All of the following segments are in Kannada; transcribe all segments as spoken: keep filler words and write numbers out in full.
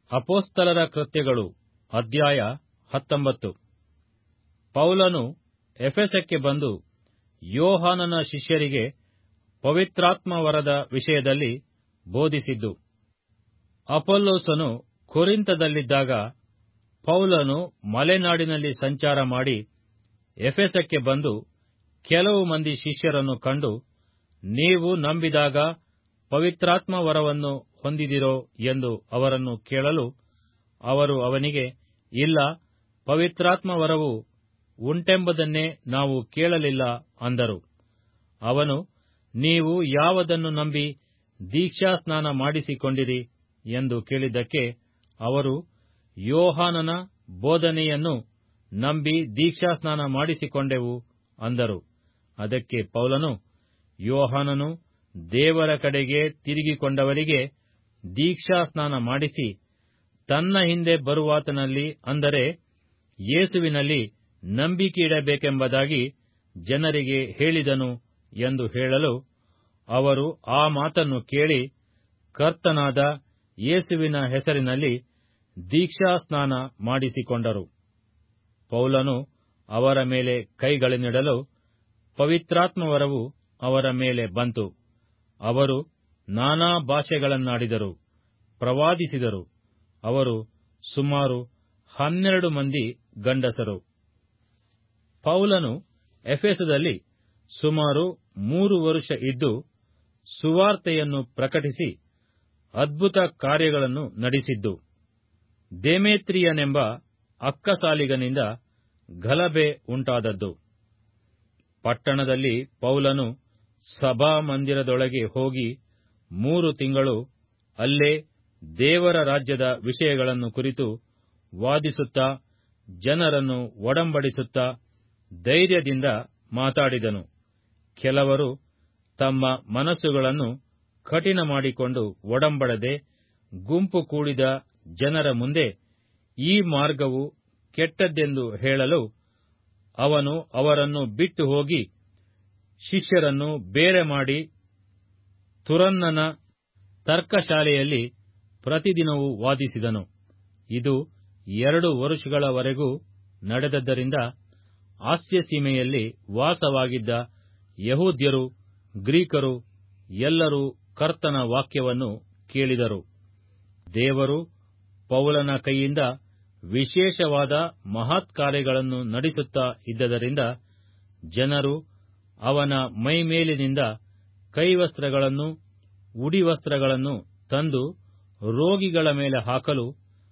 ಅಪೊಸ್ತಲರ ಕೃತ್ಯಗಳು ಅಧ್ಯಾಯ ಹತ್ತೊಂಬತ್ತು. ಪೌಲನು ಎಫೆಸಕ್ಕೆ ಬಂದು ಯೋಹಾನನ ಶಿಷ್ಯರಿಗೆ ಪವಿತ್ರಾತ್ಮವರದ ವಿಷಯದಲ್ಲಿ ಬೋಧಿಸಿದ್ದು. ಅಪೊಲ್ಲೋಸನು ಕೊರಿಂಥದಲ್ಲಿದ್ದಾಗ ಪೌಲನು ಮಲೆನಾಡಿನಲ್ಲಿ ಸಂಚಾರ ಮಾಡಿ ಎಫೆಸಕ್ಕೆ ಬಂದು ಕೆಲವು ಮಂದಿ ಶಿಷ್ಯರನ್ನು ಕಂಡು, ನೀವು ನಂಬಿದಾಗ ಪವಿತ್ರಾತ್ಮವರವನ್ನು ಹೊಂದಿದಿರೋ ಎಂದು ಅವರನ್ನು ಕೇಳಲು, ಅವರು ಅವನಿಗೆ, ಇಲ್ಲ, ಪವಿತ್ರಾತ್ಮವರವು ಉಂಟೆಂಬುದನ್ನೇ ನಾವು ಕೇಳಲಿಲ್ಲ ಅಂದರು. ಅವನು, ನೀವು ಯಾವುದನ್ನು ನಂಬಿ ದೀಕ್ಷಾಸ್ನಾನ ಮಾಡಿಸಿಕೊಂಡಿರಿ ಎಂದು ಕೇಳಿದ್ದಕ್ಕೆ ಅವರು, ಯೋಹಾನನ ಬೋಧನೆಯನ್ನು ನಂಬಿ ದೀಕ್ಷಾಸ್ನಾನ ಮಾಡಿಸಿಕೊಂಡೆವು ಅಂದರು. ಅದಕ್ಕೆ ಪೌಲನು, ಯೋಹಾನನು ದೇವರ ಕಡೆಗೆ ತಿರುಗಿಕೊಂಡವರಿಗೆ ದೀಕ್ಷಾಸ್ನಾನ ಮಾಡಿಸಿ ತನ್ನ ಹಿಂದೆ ಬರುವಾತನಲ್ಲಿ, ಅಂದರೆ ಯೇಸುವಿನಲ್ಲಿ ನಂಬಿಕೆಯಿಡಬೇಕೆಂಬುದಾಗಿ ಜನರಿಗೆ ಹೇಳಿದನು ಎಂದು ಹೇಳಲು, ಅವರು ಆ ಮಾತನ್ನು ಕೇಳಿ ಕರ್ತನಾದ ಯೇಸುವಿನ ಹೆಸರಿನಲ್ಲಿ ದೀಕ್ಷಾಸ್ನಾನ ಮಾಡಿಸಿಕೊಂಡರು. ಪೌಲನು ಅವರ ಮೇಲೆ ಕೈಗಳನ್ನಿಡಲು ಪವಿತ್ರಾತ್ಮವರವು ಅವರ ಮೇಲೆ ಬಂತು. ಅವರು ನಾನಾ ಭಾಷೆಗಳನ್ನಾಡಿದರು, ಪ್ರವಾದಿಸಿದರು. ಅವರು ಸುಮಾರು ಹನ್ನೆರಡು ಮಂದಿ ಗಂಡಸರು. ಪೌಲನು ಎಫೆಸದಲ್ಲಿ ಸುಮಾರು ಮೂರು ವರುಷ ಇದ್ದು ಸುವಾರ್ತೆಯನ್ನು ಪ್ರಕಟಿಸಿ ಅದ್ಭುತ ಕಾರ್ಯಗಳನ್ನು ನಡೆಸಿದ್ದು. ದೇಮೇತ್ರಿಯನೆಂಬ ಅಕ್ಕಸಾಲಿಗನಿಂದ ಗಲಭೆ ಉಂಟಾದದ್ದು. ಪಟ್ಟಣದಲ್ಲಿ ಪೌಲನು ಸಭಾಮಂದಿರದೊಳಗೆ ಹೋಗಿ ಮೂರು ತಿಂಗಳು ಅಲ್ಲೇ ದೇವರ ರಾಜ್ಯದ ವಿಷಯಗಳನ್ನು ಕುರಿತು ವಾದಿಸುತ್ತಾ ಜನರನ್ನು ಒಡಂಬಡಿಸುತ್ತಾ ಧೈರ್ಯದಿಂದ ಮಾತಾಡಿದನು. ಕೆಲವರು ತಮ್ಮ ಮನಸ್ಸುಗಳನ್ನು ಕಠಿಣ ಮಾಡಿಕೊಂಡು ಒಡಂಬಡದೆ ಗುಂಪು ಕೂಡಿದ ಜನರ ಮುಂದೆ ಈ ಮಾರ್ಗವು ಕೆಟ್ಟದ್ದೆಂದು ಹೇಳಲು, ಅವನು ಅವರನ್ನು ಬಿಟ್ಟು ಹೋಗಿ ಶಿಷ್ಯರನ್ನು ಬೇರೆ ಮಾಡಿ ತುರನ್ನನ ತರ್ಕಶಾಲೆಯಲ್ಲಿ ಪ್ರತಿದಿನವೂ ವಾದಿಸಿದನು. ಇದು ಎರಡು ವರುಷಗಳವರೆಗೂ ನಡೆದದ್ದರಿಂದ ಆಸ್ಯಸೀಮೆಯಲ್ಲಿ ವಾಸವಾಗಿದ್ದ ಯಹೂದ್ಯರು, ಗ್ರೀಕರು ಎಲ್ಲರೂ ಕರ್ತನ ವಾಕ್ಯವನ್ನು ಕೇಳಿದರು. ದೇವರು ಪೌಲನ ಕೈಯಿಂದ ವಿಶೇಷವಾದ ಮಹತ್ಕಾರ್ಯಗಳನ್ನು ನಡೆಸುತ್ತಾ ಇದ್ದದರಿಂದ ಜನರು ಅವನ ಮೈಮೇಲಿನಿಂದ ಕೈವಸ್ತ್ರಗಳನ್ನು, ಉಡಿವಸ್ತ್ರಗಳನ್ನು ತಂದು ರೋಗಿಗಳ ಮೇಲೆ ಹಾಕಲು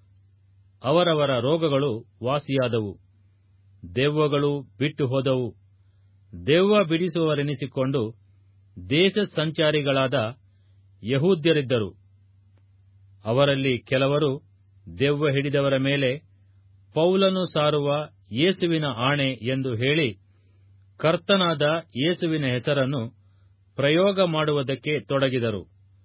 ಅವರವರ ರೋಗಗಳು ವಾಸಿಯಾದವು. ದೆವ್ವಗಳು ಬಿಟ್ಟು ಹೋದವು. ದೆವ್ವ ಬಿಡಿಸುವವರೆನಿಸಿಕೊಂಡು ದೇಶ ಸಂಚಾರಿಗಳಾದ ಯಹೂದ್ಯರಿದ್ದರು. ಅವರಲ್ಲಿ ಕೆಲವರು ದೆವ್ವ ಹಿಡಿದವರ ಮೇಲೆ ಪೌಲನು ಸಾರುವ ಯೇಸುವಿನ ಆಣೆ ಎಂದು ಹೇಳಿ ಕರ್ತನಾದ ಯೇಸುವಿನ ಹೆಸರನ್ನು ಪ್ರಯೋಗ ಮಾಡುವುದಕ್ಕೆ ತೊಡಗಿದರು.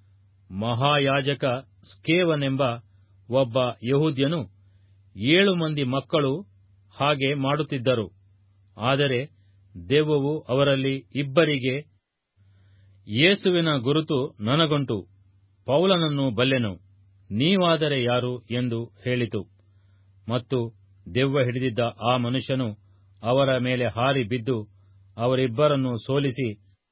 ಮಹಾಯಾಜಕ ಸ್ಕೇವನೆಂಬ ಒಬ್ಬ ಯಹೂದ್ಯನು ಏಳು ಮಂದಿ ಮಕ್ಕಳು ಹಾಗೆ ಮಾಡುತ್ತಿದ್ದರು. ಆದರೆ ದೆವ್ವವು ಅವರಲ್ಲಿ ಇಬ್ಬರಿಗೆ, ಯೇಸುವಿನ ಗುರುತು ನನಗುಂಟು, ಪೌಲನನ್ನು ಬಲ್ಲೆನು, ನೀವಾದರೆ ಯಾರು ಎಂದು ಹೇಳಿತು. ಮತ್ತು ದೆವ್ವ ಹಿಡಿದಿದ್ದ ಆ ಮನುಷ್ಯನು ಅವರ ಮೇಲೆ ಹಾರಿ ಬಿದ್ದು ಅವರಿಬ್ಬರನ್ನು ಸೋಲಿಸಿ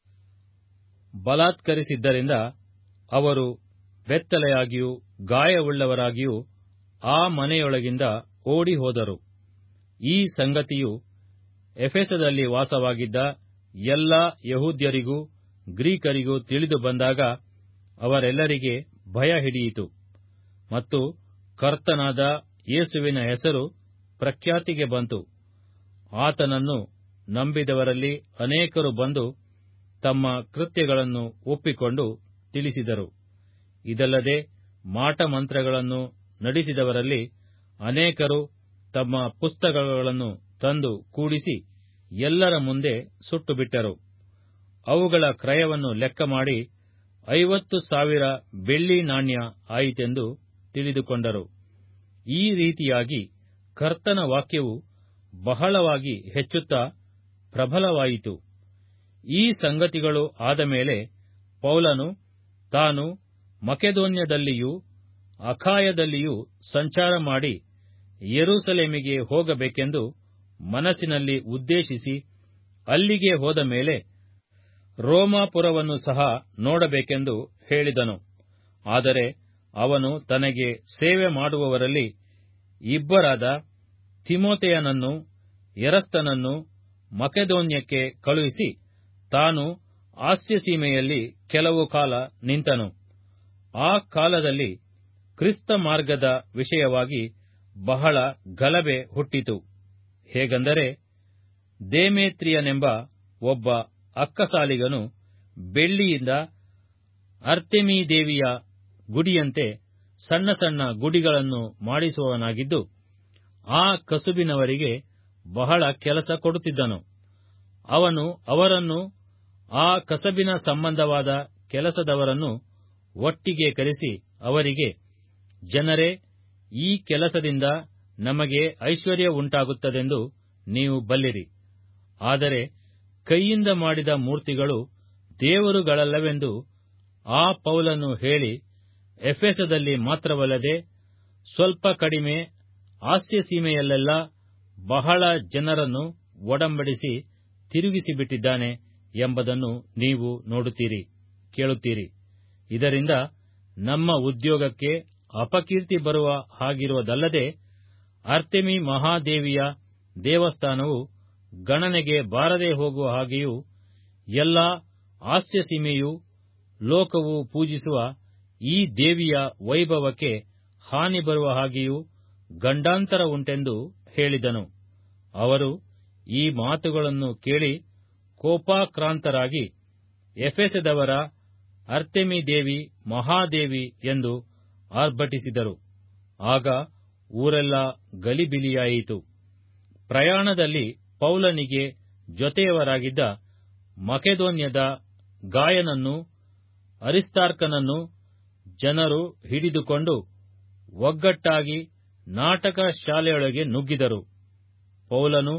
ಬಲಾತ್ಕರಿಸಿದ್ದರಿಂದ ಅವರು ಬೆತ್ತಲೆಯಾಗಿಯೂ ಗಾಯವುಳ್ಳವರಾಗಿಯೂ ಆ ಮನೆಯೊಳಗಿಂದ ಓಡಿ ಹೋದರು. ಈ ಸಂಗತಿಯು ಎಫೆಸದಲ್ಲಿ ವಾಸವಾಗಿದ್ದ ಎಲ್ಲಾ ಯಹೂದ್ಯರಿಗೂ ಗ್ರೀಕರಿಗೂ ತಿಳಿದು ಬಂದಾಗ ಅವರೆಲ್ಲರಿಗೆ ಭಯ ಹಿಡಿಯಿತು. ಮತ್ತು ಕರ್ತನಾದ ಯೇಸುವಿನ ಹೆಸರು ಪ್ರಖ್ಯಾತಿಗೆ ಬಂತು. ಆತನನ್ನು ನಂಬಿದವರಲ್ಲಿ ಅನೇಕರು ಬಂದು ತಮ್ಮ ಕೃತ್ಯಗಳನ್ನು ಒಪ್ಪಿಕೊಂಡು ತಿಳಿಸಿದರು. ಇದಲ್ಲದೆ ಮಾಟಮಂತ್ರಗಳನ್ನು ನಡೆಸಿದವರಲ್ಲಿ ಅನೇಕರು ತಮ್ಮ ಪುಸ್ತಕಗಳನ್ನು ತಂದು ಕೂಡಿಸಿ ಎಲ್ಲರ ಮುಂದೆ ಸುಟ್ಟುಬಿಟ್ಟರು. ಅವುಗಳ ಕ್ರಯವನ್ನು ಲೆಕ್ಕ ಮಾಡಿ ಐವತ್ತು ಸಾವಿರ ಬೆಳ್ಳಿ ನಾಣ್ಯ ಆಯಿತೆಂದು ತಿಳಿದುಕೊಂಡರು. ಈ ರೀತಿಯಾಗಿ ಕರ್ತನ ವಾಕ್ಯವು ಬಹಳವಾಗಿ ಹೆಚ್ಚುತ್ತಾ ಪ್ರಬಲವಾಯಿತು. ಈ ಸಂಗತಿಗಳು ಆದ ಮೇಲೆ ಪೌಲನು ತಾನು ಮಕೆದೋನ್ಯದಲ್ಲಿಯೂ ಅಖಾಯದಲ್ಲಿಯೂ ಸಂಚಾರ ಮಾಡಿ ಯೆರೂಸಲೇಮಿಗೆ ಹೋಗಬೇಕೆಂದು ಮನಸ್ಸಿನಲ್ಲಿ ಉದ್ದೇಶಿಸಿ ಅಲ್ಲಿಗೆ ಹೋದ ಮೇಲೆ ರೋಮಾಪುರವನ್ನು ಸಹ ನೋಡಬೇಕೆಂದು ಹೇಳಿದನು. ಆದರೆ ಅವನು ತನಗೆ ಸೇವೆ ಮಾಡುವವರಲ್ಲಿ ಇಬ್ಬರಾದ ತಿಮೊಥೆಯನನ್ನೂ ಎರಸ್ತನನ್ನೂ ಮಕೆದೋನ್ಯಕ್ಕೆ ಕಳುಹಿಸಿ ತಾನು ಆಸ್ಯಸೀಮೆಯಲ್ಲಿ ಕೆಲವು ಕಾಲ ನಿಂತನು. ಆ ಕಾಲದಲ್ಲಿ ಕ್ರಿಸ್ತ ಮಾರ್ಗದ ವಿಷಯವಾಗಿ ಬಹಳ ಗಲಭೆ ಹುಟ್ಟಿತು. ಹೇಗೆಂದರೆ, ದೇಮೇತ್ರಿಯನೆಂಬ ಒಬ್ಬ ಅಕ್ಕಸಾಲಿಗನು ಬೆಳ್ಳಿಯಿಂದ ಅರ್ತೆಮೀದೇವಿಯ ಗುಡಿಯಂತೆ ಸಣ್ಣ ಸಣ್ಣ ಗುಡಿಗಳನ್ನು ಮಾಡಿಸುವವನಾಗಿದ್ದು, ಆ ಕಸುಬಿನವರಿಗೆ ಬಹಳ ಕೆಲಸ ಕೊಡುತ್ತಿದ್ದನು. ಅವನು ಅವರನ್ನು, ಆ ಕಸಬಿನ ಸಂಬಂಧವಾದ ಕೆಲಸದವರನ್ನು ಒಟ್ಟಿಗೆ ಕರೆಸಿ ಅವರಿಗೆ, ಜನರೇ, ಈ ಕೆಲಸದಿಂದ ನಮಗೆ ಐಶ್ವರ್ಯ ಉಂಟಾಗುತ್ತದೆಂದು ನೀವು ಬಲ್ಲಿರಿ. ಆದರೆ ಕೈಯಿಂದ ಮಾಡಿದ ಮೂರ್ತಿಗಳು ದೇವರುಗಳಲ್ಲವೆಂದು ಆ ಪೌಲನು ಹೇಳಿ ಎಫೆಸದಲ್ಲಿ ಮಾತ್ರವಲ್ಲದೆ ಸ್ವಲ್ಪ ಕಡಿಮೆ ಆಸ್ಯಸೀಮೆಯಲ್ಲೆಲ್ಲ ಬಹಳ ಜನರನ್ನು ಒಡಂಬಡಿಸಿ ತಿರುಗಿಸಿಬಿಟ್ಟಿದ್ದಾನೆ ಎಂಬುದನ್ನು ನೀವು ನೋಡುತ್ತೀರಿ, ಕೇಳುತ್ತೀರಿ. ಇದರಿಂದ ನಮ್ಮ ಉದ್ಯೋಗಕ್ಕೆ ಅಪಕೀರ್ತಿ ಬರುವ ಹಾಗಿರುವುದಲ್ಲದೆ ಅರ್ತೆಮಿ ಮಹಾದೇವಿಯ ದೇವಸ್ಥಾನವು ಗಣನೆಗೆ ಬಾರದೆ ಹೋಗುವ ಹಾಗೆಯೂ ಎಲ್ಲಾ ಆಸ್ಯಸೀಮೆಯೂ ಲೋಕವು ಪೂಜಿಸುವ ಈ ದೇವಿಯ ವೈಭವಕ್ಕೆ ಹಾನಿ ಬರುವ ಹಾಗೆಯೂ ಗಂಡಾಂತರ ಉಂಟೆಂದು ಹೇಳಿದನು. ಅವರು ಈ ಮಾತುಗಳನ್ನು ಕೇಳಿ ಕೋಪಾಕ್ರಾಂತರಾಗಿ, ಎಫೆಸದವರ ಅರ್ತೆಮೀದೇವಿ ಮಹಾದೇವಿ ಎಂದು ಆರ್ಭಟಿಸಿದರು. ಆಗ ಊರೆಲ್ಲ ಗಲಿಬಿಲಿಯಾಯಿತು. ಪ್ರಯಾಣದಲ್ಲಿ ಪೌಲನಿಗೆ ಜೊತೆಯವರಾಗಿದ್ದ ಮಕೆದೋನ್ಯದ ಗಾಯನನ್ನೂ ಅರಿಸ್ತಾರ್ಕನನ್ನೂ ಜನರು ಹಿಡಿದುಕೊಂಡು ಒಗ್ಗಟ್ಟಾಗಿ ನಾಟಕ ಶಾಲೆಯೊಳಗೆ ನುಗ್ಗಿದರು. ಪೌಲನು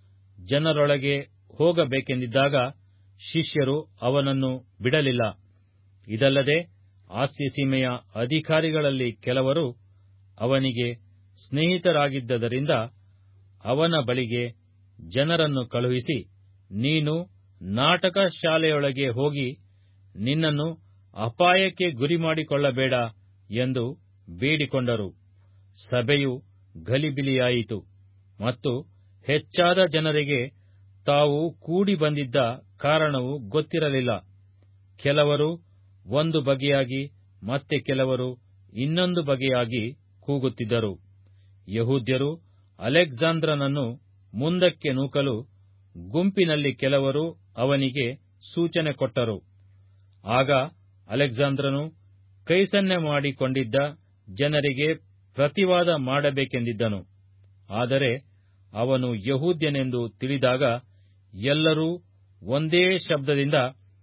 ಜನರೊಳಗೆ ಹೋಗಬೇಕೆಂದಿದ್ದಾಗ ಶಿಷ್ಯರು ಅವನನ್ನು ಬಿಡಲಿಲ್ಲ. ಇದಲ್ಲದೆ ಆಸ್ಯಸೀಮೆಯ ಅಧಿಕಾರಿಗಳಲ್ಲಿ ಕೆಲವರು ಅವನಿಗೆ ಸ್ನೇಹಿತರಾಗಿದ್ದರಿಂದ ಅವನ ಬಳಿಗೆ ಜನರನ್ನು ಕಳುಹಿಸಿ, ನೀನು ನಾಟಕ ಶಾಲೆಯೊಳಗೆ ಹೋಗಿ ನಿನ್ನನ್ನು ಅಪಾಯಕ್ಕೆ ಗುರಿಮಾಡಿಕೊಳ್ಳಬೇಡ ಎಂದು ಬೇಡಿಕೊಂಡರು. ಸಭೆಯು ಗಲಿಬಿಲಿಯಾಯಿತು ಮತ್ತು ಹೆಚ್ಚಾದ ಜನರಿಗೆ ತಾವು ಕೂಡಿ ಬಂದಿದ್ದ ಕಾರಣವು ಗೊತ್ತಿರಲಿಲ್ಲ. ಕೆಲವರು ಒಂದು ಬಗೆಯಾಗಿ ಮತ್ತೆ ಕೆಲವರು ಇನ್ನೊಂದು ಬಗೆಯಾಗಿ ಕೂಗುತ್ತಿದ್ದರು. ಯೆಹೂದ್ಯರು ಅಲೆಕ್ಸಾಂದ್ರನನ್ನು ಮುಂದಕ್ಕೆ ನೂಕಲು ಗುಂಪಿನಲ್ಲಿ ಕೆಲವರು ಅವನಿಗೆ ಸೂಚನೆ ಕೊಟ್ಟರು. ಆಗ ಅಲೆಕ್ಸಾಂದ್ರನು ಕೈಸನ್ನೆ ಮಾಡಿಕೊಂಡಿದ್ದ ಜನರಿಗೆ ಪ್ರತಿವಾದ ಮಾಡಬೇಕೆಂದಿದ್ದನು. ಆದರೆ ಅವನು ಯೆಹೂದ್ಯನೆಂದು ತಿಳಿದಾಗ ಎಲ್ಲರೂ ಒಂದೇ ಶಬ್ದದಿಂದ,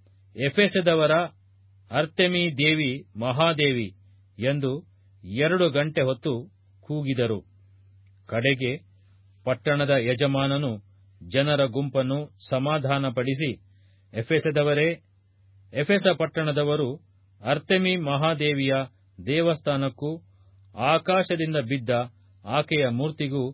ಎಫೆಸದವರ ಅರ್ತೆಮೀ ದೇವಿ ಮಹಾದೇವಿ ಎಂದು ಎರಡು ಗಂಟೆ ಹೊತ್ತು ಕೂಗಿದರು. ಕಡೆಗೆ ಪಟ್ಟಣದ ಯಜಮಾನನು ಜನರ ಗುಂಪನ್ನು ಸಮಾಧಾನಪಡಿಸಿ, ಎಫೆಸದವರೇ, ಎಫೆಸ ಪಟ್ಟಣದವರು ಅರ್ತೆಮೀ ಮಹಾದೇವಿಯ ದೇವಸ್ಥಾನಕ್ಕೂ ಆಕಾಶದಿಂದ ಬಿದ್ದ ಆಕೆಯ ಮೂರ್ತಿಗೂ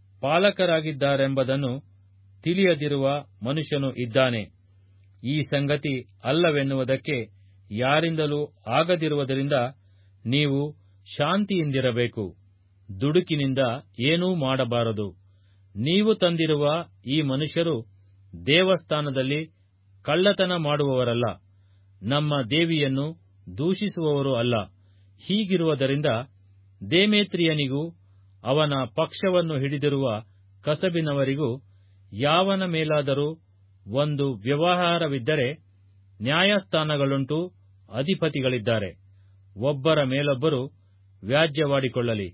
ಪಾಲಕರಾಗಿದ್ದಾರೆಂಬುದನ್ನು ತಿಳಿಯದಿರುವ ಮನುಷ್ಯನು ಇದ್ದಾನೆ. ಈ ಸಂಗತಿ ಅಲ್ಲವೆನ್ನುವುದಕ್ಕೆ ಯಾರಿಂದಲೂ ಆಗದಿರುವುದರಿಂದ ನೀವು ಶಾಂತಿಯಿಂದಿರಬೇಕು. ದುಡುಕಿನಿಂದ ಏನೂ ಮಾಡಬಾರದು. ನೀವು ತಂದಿರುವ ಈ ಮನುಷ್ಯರು ದೇವಸ್ಥಾನದಲ್ಲಿ ಕಳ್ಳತನ ಮಾಡುವವರಲ್ಲ, ನಮ್ಮ ದೇವಿಯನ್ನು ದೂಷಿಸುವವರೂ ಅಲ್ಲ. ಹೀಗಿರುವುದರಿಂದ ದೇಮೇತ್ರಿಯನಿಗೂ ಅವನ ಪಕ್ಷವನ್ನು ಹಿಡಿದಿರುವ ಕಸಬಿನವರಿಗೂ ಯಾವನ ಮೇಲಾದರೂ ಒಂದು ವ್ಯವಹಾರವಿದ್ದರೆ ನ್ಯಾಯಸ್ಥಾನಗಳುಂಟು, ಅಧಿಪತಿಗಳಿದ್ದಾರೆ. ಒಬ್ಬರ ಮೇಲೊಬ್ಬರು ವ್ಯಾಜ್ಯವಾಡಿಕೊಳ್ಳಲಿ.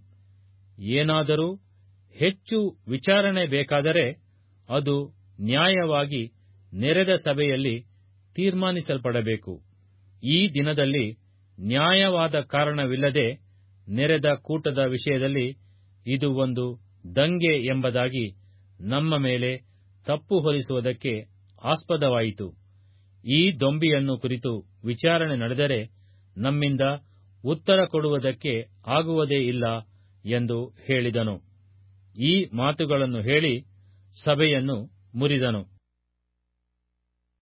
ಏನಾದರೂ ಹೆಚ್ಚು ವಿಚಾರಣೆ ಬೇಕಾದರೆ ಅದು ನ್ಯಾಯವಾಗಿ ನೆರೆದ ಸಭೆಯಲ್ಲಿ ತೀರ್ಮಾನಿಸಲ್ಪಡಬೇಕು. ಈ ದಿನದಲ್ಲಿ ನ್ಯಾಯವಾದ ಕಾರಣವಿಲ್ಲದೆ ನೆರೆದ ಕೂಟದ ವಿಷಯದಲ್ಲಿ ಇದು ಒಂದು ದಂಗೆ ಎಂಬುದಾಗಿ ನಮ್ಮ ಮೇಲೆ ತಪ್ಪು ಹೊರಿಸುವುದಕ್ಕೆ ಆಸ್ಪದವಾಯಿತು. ಈ ದೊಂಬಿಯನ್ನು ಕುರಿತು ವಿಚಾರಣೆ ನಡೆದರೆ ನಮ್ಮಿಂದ ಉತ್ತರ ಕೊಡುವುದಕ್ಕೆ ಆಗುವುದೇ ಇಲ್ಲ ಎಂದು ಹೇಳಿದನು. ಈ ಮಾತುಗಳನ್ನು ಹೇಳಿ ಸಭೆಯನ್ನು ಮುರಿದನು.